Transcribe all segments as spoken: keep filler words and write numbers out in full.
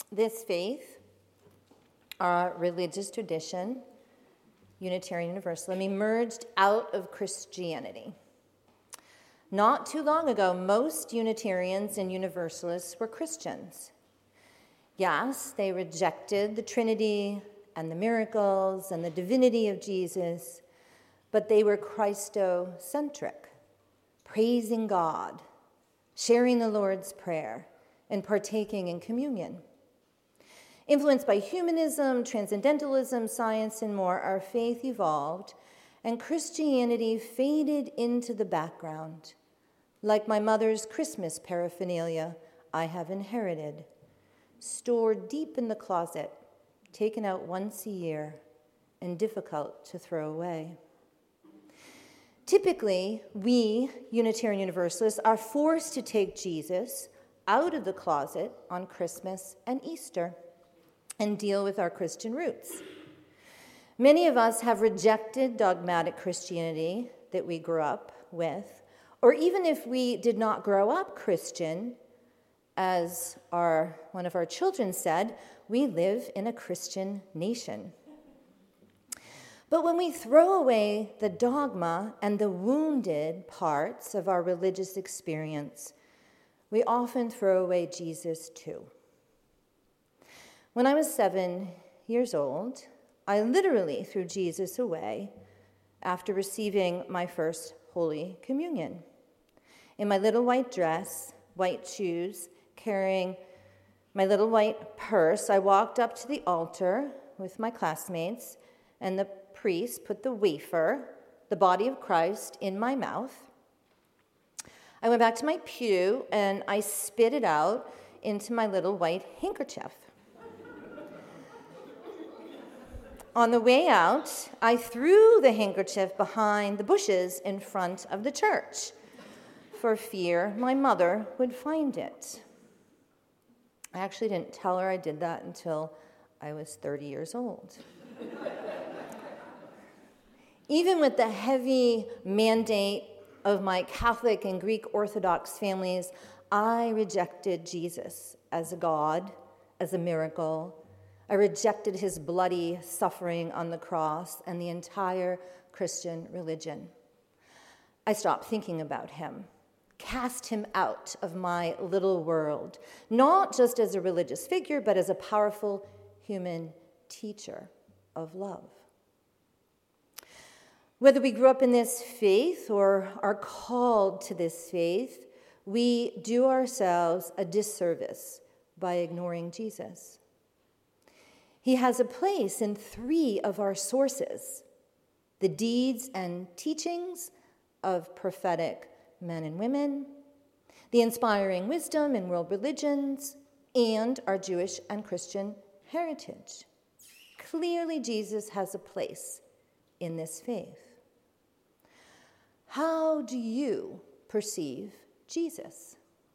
This faith, our religious tradition, Unitarian Universalism, emerged out of Christianity. Not too long ago, most Unitarians and Universalists were Christians. Yes, they rejected the Trinity and the miracles and the divinity of Jesus, but they were Christocentric, praising God, sharing the Lord's Prayer, and partaking in communion. Influenced by humanism, transcendentalism, science, and more, our faith evolved, and Christianity faded into the background, like my mother's Christmas paraphernalia I have inherited, stored deep in the closet, taken out once a year, and difficult to throw away. Typically, we, Unitarian Universalists, are forced to take Jesus out of the closet on Christmas and Easter and deal with our Christian roots. Many of us have rejected dogmatic Christianity that we grew up with, or even if we did not grow up Christian, as our, one of our children said, we live in a Christian nation. But when we throw away the dogma and the wounded parts of our religious experience, we often throw away Jesus too. When I was seven years old, I literally threw Jesus away after receiving my first Holy Communion. In my little white dress, white shoes, carrying my little white purse, I walked up to the altar with my classmates, and the priest put the wafer, the body of Christ, in my mouth. I went back to my pew, and I spit it out into my little white handkerchief. On the way out, I threw the handkerchief behind the bushes in front of the church for fear my mother would find it. I actually didn't tell her I did that until I was thirty years old. Even with the heavy mandate of my Catholic and Greek Orthodox families, I rejected Jesus as a God, as a miracle. I rejected his bloody suffering on the cross and the entire Christian religion. I stopped thinking about him, cast him out of my little world, not just as a religious figure, but as a powerful human teacher of love. Whether we grew up in this faith or are called to this faith, we do ourselves a disservice by ignoring Jesus. He has a place in three of our sources: the deeds and teachings of prophetic men and women, the inspiring wisdom in world religions, and our Jewish and Christian heritage. Clearly, Jesus has a place in this faith. How do you perceive Jesus?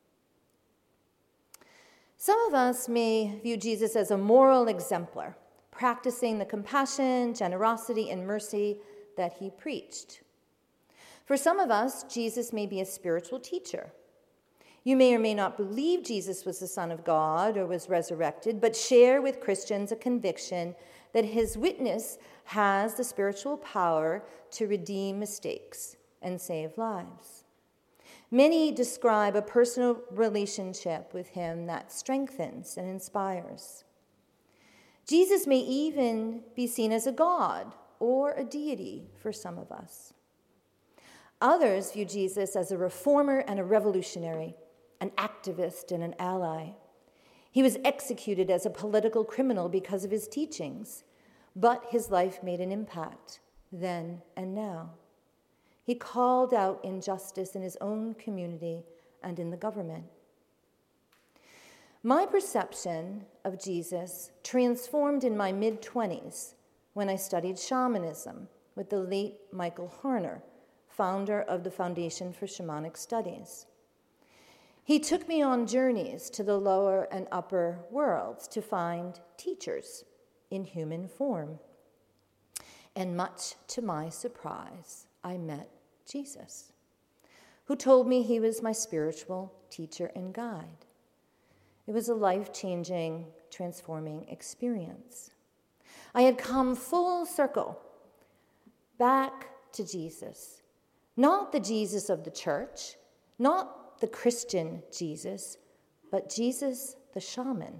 Some of us may view Jesus as a moral exemplar, practicing the compassion, generosity, and mercy that he preached. For some of us, Jesus may be a spiritual teacher. You may or may not believe Jesus was the Son of God or was resurrected, but share with Christians a conviction that his witness has the spiritual power to redeem mistakes and save lives. Many describe a personal relationship with him that strengthens and inspires. Jesus may even be seen as a god or a deity for some of us. Others view Jesus as a reformer and a revolutionary, an activist and an ally. He was executed as a political criminal because of his teachings, but his life made an impact then and now. He called out injustice in his own community and in the government. My perception of Jesus transformed in my mid-twenties when I studied shamanism with the late Michael Harner, founder of the Foundation for Shamanic Studies. He took me on journeys to the lower and upper worlds to find teachers in human form. And much to my surprise, I met Jesus, who told me he was my spiritual teacher and guide. It was a life-changing, transforming experience. I had come full circle back to Jesus. Not the Jesus of the church, not the Christian Jesus, but Jesus the shaman.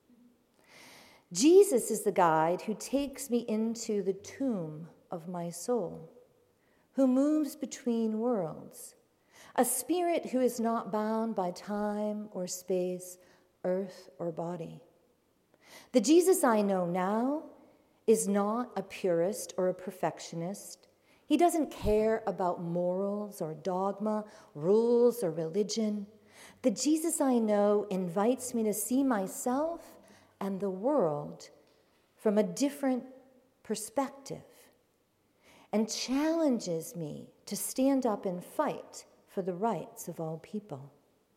Jesus is the guide who takes me into the tomb of my soul, who moves between worlds, a spirit who is not bound by time or space, earth or body. The Jesus I know now is not a purist or a perfectionist. He doesn't care about morals or dogma, rules or religion. The Jesus I know invites me to see myself and the world from a different perspective and challenges me to stand up and fight for the rights of all people.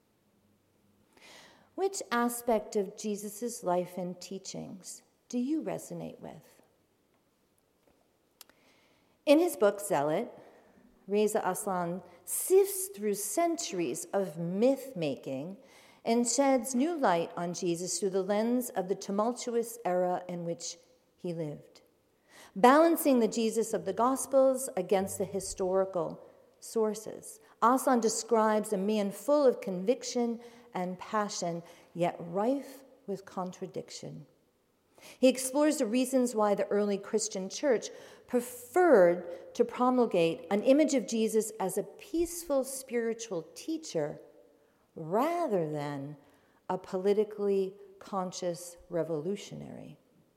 Which aspect of Jesus' life and teachings do you resonate with? In his book, Zealot, Reza Aslan sifts through centuries of myth-making and sheds new light on Jesus through the lens of the tumultuous era in which he lived, balancing the Jesus of the Gospels against the historical sources. Aslan describes a man full of conviction and passion, yet rife with contradiction. He explores the reasons why the early Christian church preferred to promulgate an image of Jesus as a peaceful spiritual teacher rather than a politically conscious revolutionary.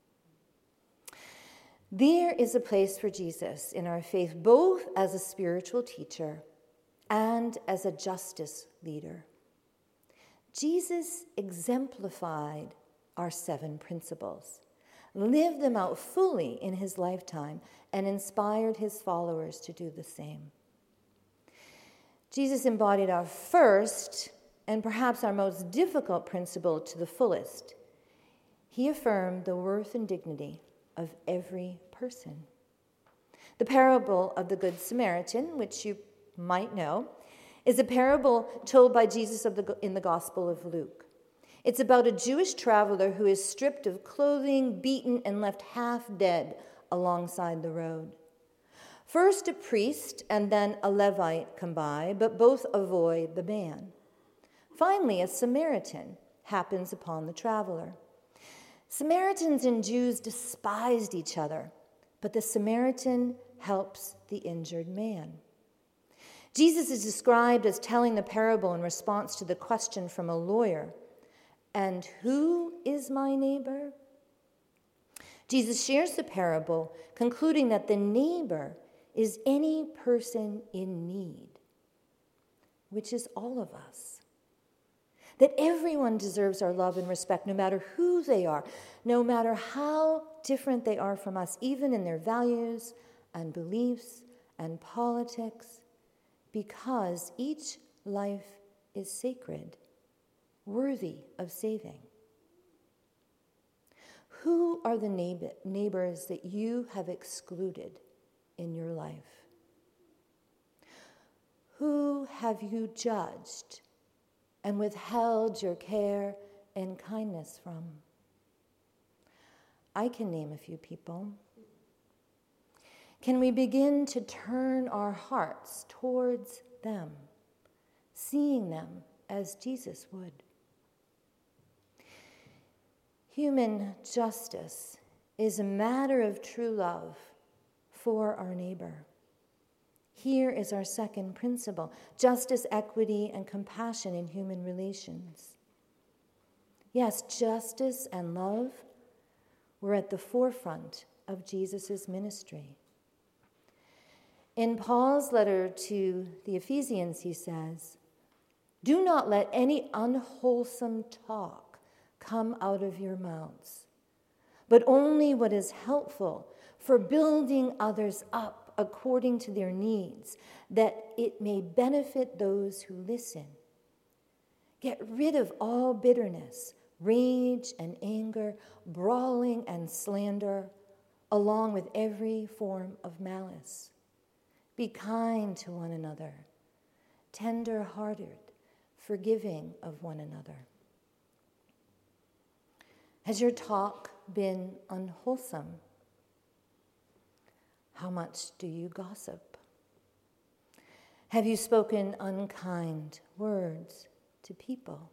There is a place for Jesus in our faith, both as a spiritual teacher and as a justice leader. Jesus exemplified our seven principles, lived them out fully in his lifetime, and inspired his followers to do the same. Jesus embodied our first and perhaps our most difficult principle to the fullest. He affirmed the worth and dignity of every person. The parable of the Good Samaritan, which you might know, is a parable told by Jesus of the, in the Gospel of Luke. It's about a Jewish traveler who is stripped of clothing, beaten, and left half dead alongside the road. First a priest and then a Levite come by, but both avoid the man. Finally, a Samaritan happens upon the traveler. Samaritans and Jews despised each other, but the Samaritan helps the injured man. Jesus is described as telling the parable in response to the question from a lawyer, "And who is my neighbor?" Jesus shares the parable, concluding that the neighbor is any person in need, which is all of us. That everyone deserves our love and respect, no matter who they are, no matter how different they are from us, even in their values and beliefs and politics, because each life is sacred, worthy of saving. Who are the neighbors that you have excluded in your life? Who have you judged and withheld your care and kindness from? I can name a few people. Can we begin to turn our hearts towards them, seeing them as Jesus would? Human justice is a matter of true love for our neighbor. Here is our second principle: justice, equity, and compassion in human relations. Yes, justice and love were at the forefront of Jesus' ministry. In Paul's letter to the Ephesians, he says, "Do not let any unwholesome talk come out of your mouths, but only what is helpful for building others up according to their needs, that it may benefit those who listen. Get rid of all bitterness, rage and anger, brawling and slander, along with every form of malice. Be kind to one another, tender-hearted, forgiving of one another." Has your talk been unwholesome? How much do you gossip? Have you spoken unkind words to people?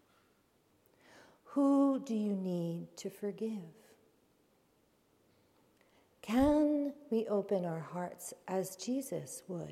Who do you need to forgive? Can we open our hearts as Jesus would?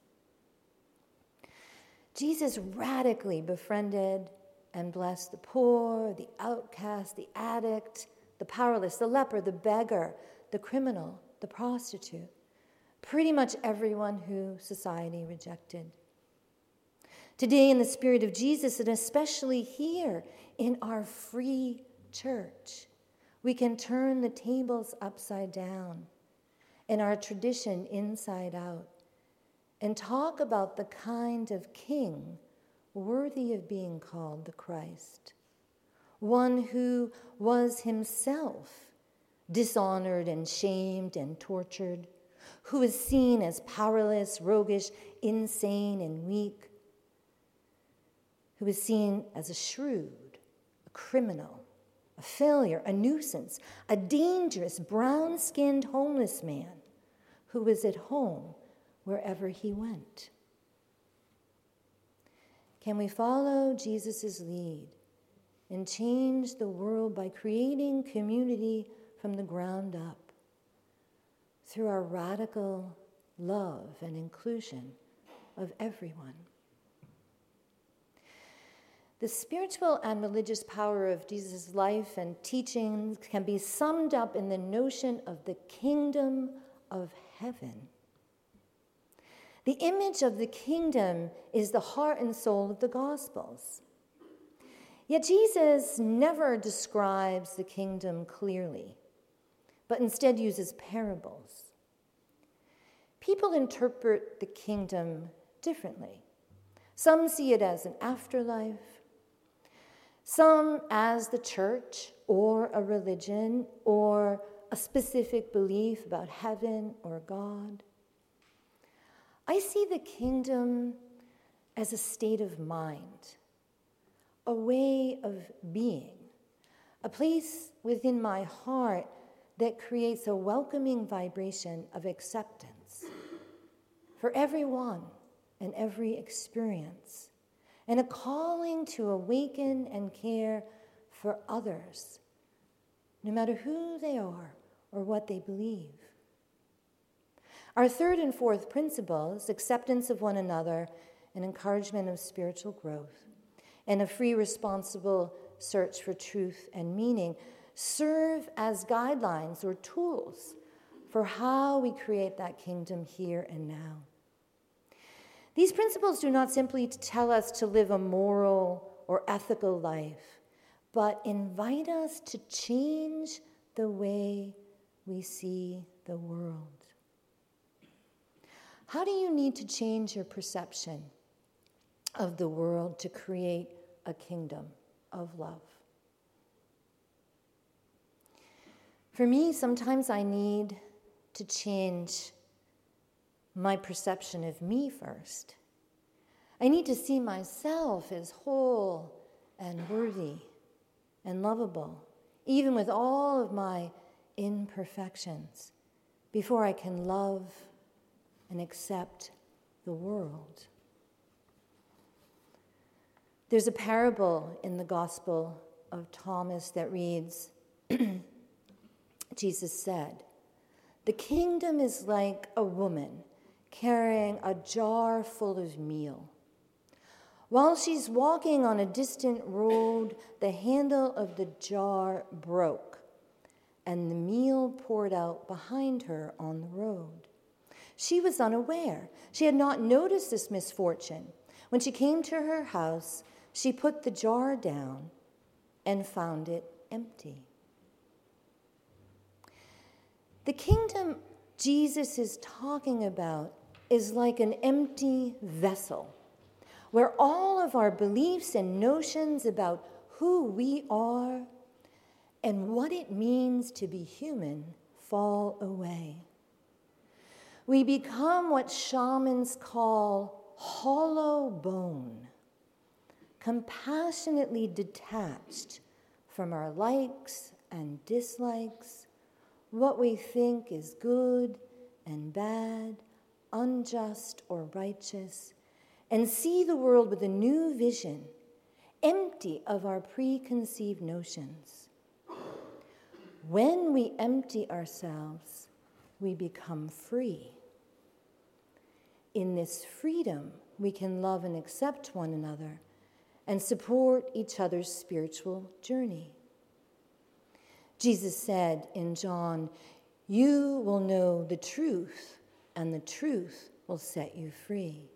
Jesus radically befriended and blessed the poor, the outcast, the addict, the powerless, the leper, the beggar, the criminal, the prostitute, pretty much everyone who society rejected. Today, in the Spirit of Jesus, and especially here in our free church, we can turn the tables upside down and our tradition inside out and talk about the kind of king worthy of being called the Christ, one who was himself dishonored and shamed and tortured, who was seen as powerless, roguish, insane, and weak, who was seen as a shrewd, a criminal, a failure, a nuisance, a dangerous, brown-skinned homeless man who was at home wherever he went. Can we follow Jesus' lead and change the world by creating community from the ground up through our radical love and inclusion of everyone? The spiritual and religious power of Jesus' life and teachings can be summed up in the notion of the kingdom of heaven. The image of the kingdom is the heart and soul of the Gospels. Yet Jesus never describes the kingdom clearly, but instead uses parables. People interpret the kingdom differently. Some see it as an afterlife, some as the church or a religion or a specific belief about heaven or God. I see the kingdom as a state of mind, a way of being, a place within my heart that creates a welcoming vibration of acceptance for everyone and every experience, and a calling to awaken and care for others, no matter who they are or what they believe. Our third and fourth principles, acceptance of one another and encouragement of spiritual growth, and a free, responsible search for truth and meaning, serve as guidelines or tools for how we create that kingdom here and now. These principles do not simply tell us to live a moral or ethical life, but invite us to change the way we see the world. How do you need to change your perception of the world to create a kingdom of love? For me, sometimes I need to change my perception of me first. I need to see myself as whole and worthy and lovable, even with all of my imperfections, before I can love and accept the world. There's a parable in the Gospel of Thomas that reads, Jesus said, "The kingdom is like a woman carrying a jar full of meal. While she's walking on a distant road, the handle of the jar broke, and the meal poured out behind her on the road. She was unaware. She had not noticed this misfortune. When she came to her house, she put the jar down and found it empty." The kingdom Jesus is talking about is like an empty vessel where all of our beliefs and notions about who we are and what it means to be human fall away. We become what shamans call hollow bone, compassionately detached from our likes and dislikes, what we think is good and bad, unjust or righteous, and see the world with a new vision, empty of our preconceived notions. When we empty ourselves, we become free. In this freedom, we can love and accept one another and support each other's spiritual journey. Jesus said in John, "You will know the truth, and the truth will set you free."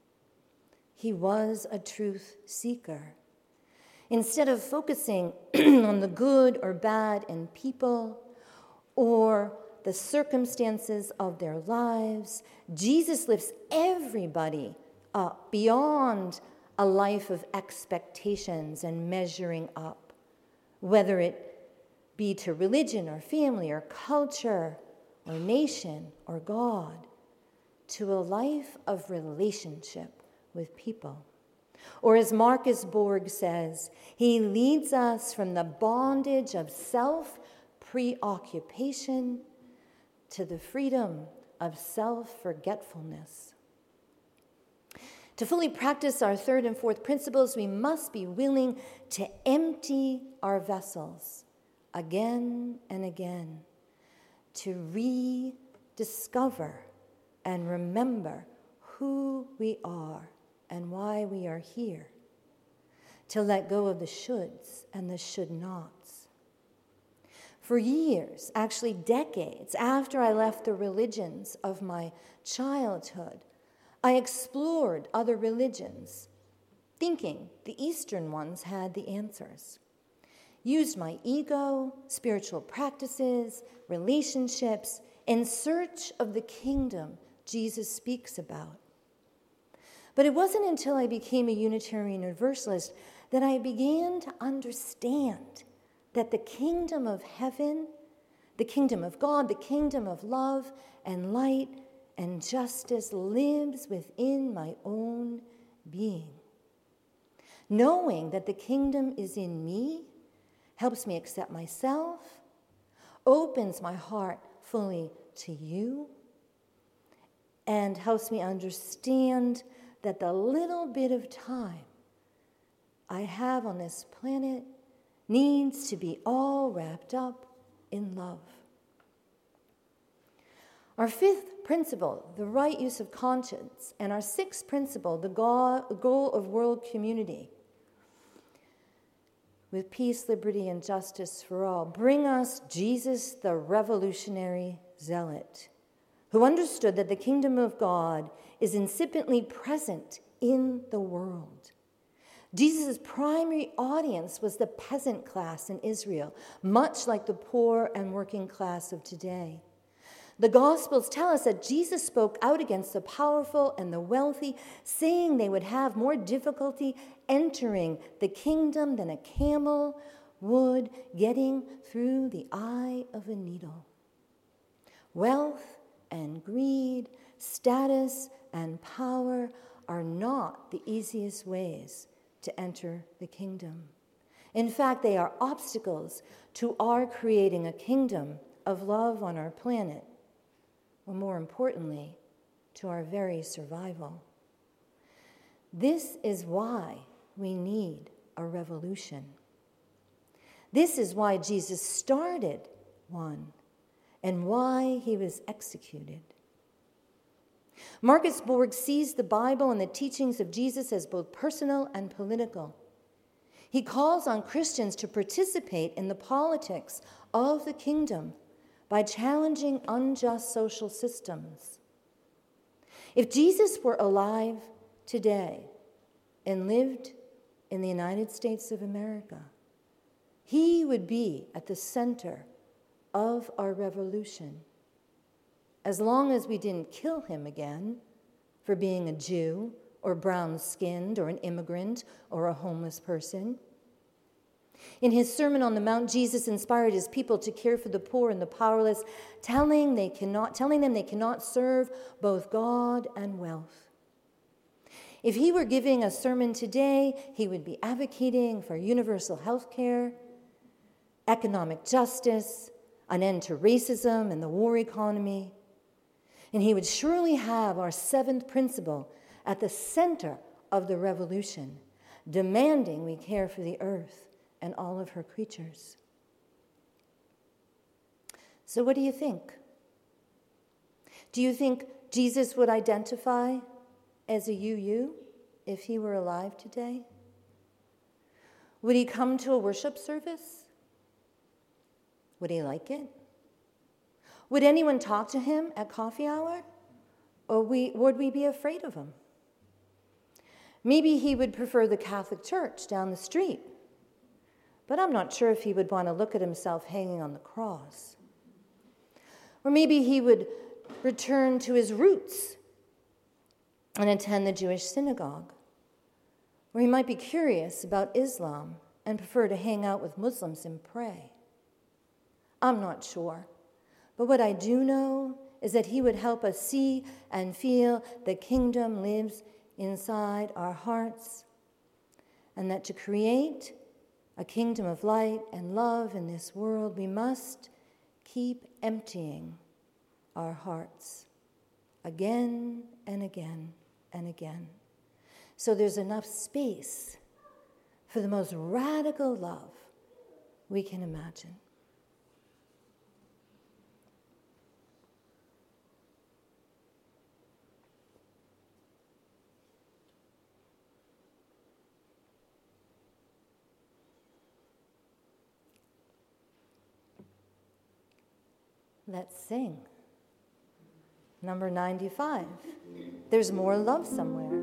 He was a truth seeker. Instead of focusing on the good or bad in people or the circumstances of their lives, Jesus lifts everybody up beyond a life of expectations and measuring up, whether it be to religion or family or culture or nation or God, to a life of relationship with people. Or as Marcus Borg says, he leads us from the bondage of self-preoccupation to the freedom of self-forgetfulness. To fully practice our third and fourth principles, we must be willing to empty our vessels again and again, to rediscover and remember who we are and why we are here, to let go of the shoulds and the should-nots. For years, actually decades, after I left the religions of my childhood, I explored other religions, thinking the Eastern ones had the answers. Used my ego, spiritual practices, relationships, in search of the kingdom Jesus speaks about. But it wasn't until I became a Unitarian Universalist that I began to understand that the kingdom of heaven, the kingdom of God, the kingdom of love and light and justice lives within my own being. Knowing that the kingdom is in me helps me accept myself, opens my heart fully to you, and helps me understand that the little bit of time I have on this planet needs to be all wrapped up in love. Our fifth principle, the right use of conscience, and our sixth principle, the goal of world community, with peace, liberty, and justice for all, bring us Jesus, the revolutionary zealot, who understood that the kingdom of God is incipiently present in the world. Jesus' primary audience was the peasant class in Israel, much like the poor and working class of today. The Gospels tell us that Jesus spoke out against the powerful and the wealthy, saying they would have more difficulty entering the kingdom than a camel would getting through the eye of a needle. Wealth and greed, status and power are not the easiest ways to enter the kingdom. In fact, they are obstacles to our creating a kingdom of love on our planet, or more importantly, to our very survival. This is why we need a revolution. This is why Jesus started one and why he was executed. Marcus Borg sees the Bible and the teachings of Jesus as both personal and political. He calls on Christians to participate in the politics of the kingdom by challenging unjust social systems. If Jesus were alive today and lived in the United States of America, he would be at the center of our revolution. As long as we didn't kill him again for being a Jew or brown-skinned or an immigrant or a homeless person. In his Sermon on the Mount, Jesus inspired his people to care for the poor and the powerless, telling they cannot, telling them they cannot serve both God and wealth. If he were giving a sermon today, he would be advocating for universal health care, economic justice, an end to racism and the war economy. And he would surely have our seventh principle at the center of the revolution, demanding we care for the earth and all of her creatures. So what do you think? Do you think Jesus would identify as a U U if he were alive today? Would he come to a worship service? Would he like it? Would anyone talk to him at coffee hour? Or we, would we be afraid of him? Maybe he would prefer the Catholic Church down the street, but I'm not sure if he would want to look at himself hanging on the cross. Or maybe he would return to his roots and attend the Jewish synagogue. Or he might be curious about Islam and prefer to hang out with Muslims and pray. I'm not sure. But what I do know is that he would help us see and feel the kingdom lives inside our hearts, and that to create a kingdom of light and love in this world, we must keep emptying our hearts again and again and again. So there's enough space for the most radical love we can imagine. Let's sing. Number ninety-five. There's more love somewhere.